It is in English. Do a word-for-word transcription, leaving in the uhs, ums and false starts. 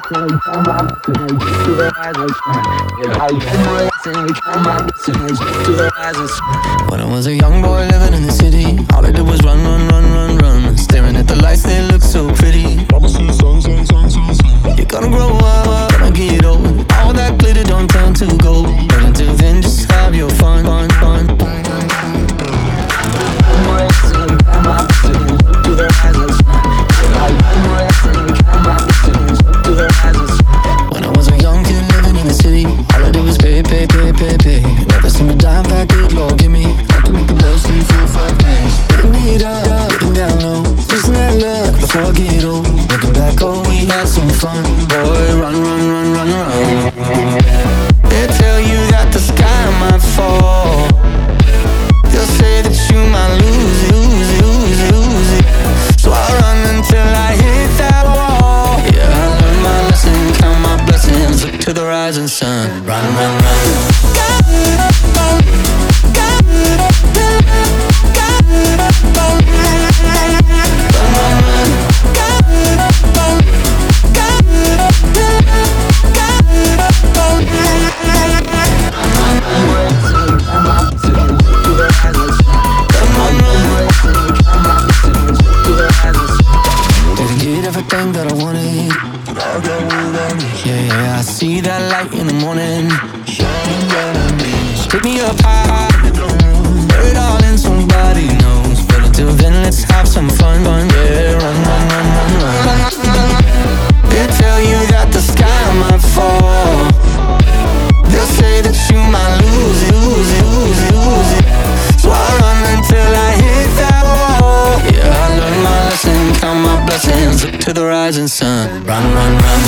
When I was a young boy living in the city, all I did was run, run, run, run, run. Staring at the lights, they look so pretty. You're gonna grow up, gonna get old. All that glitter don't turn to gold. But until then, just have your fun, fun, fun. When I was a young kid living in the city, all I did was pay, pay, pay, pay, pay. Never seen a dime back, good Lord, give me. I can make the love sleep for five days. Getting it up, getting down low. Losing that luck before I get old. Looking back, oh, we had some fun. Boy, run, run, run, run, run. They tell you that the sky might fall. They'll say that you might lose it, lose it, lose it, lose it. So I run until I hit that wall. Yeah, I learned my lesson, count my blessings, look to the rising sun. Run, run, run. Everything that I wanted, yeah, yeah, I see that light in the morning. Pick me up high, wear it all in, somebody knows. But until then, let's have some fun, fun, yeah. Run, run, run, run, run. They tell you that the sky might fall. They'll say that you might lose it, lose it, lose it, lose it. So I run until I hit that wall. Yeah, I learned my lesson, count my blessings, look to the rising sun. Run, run, run.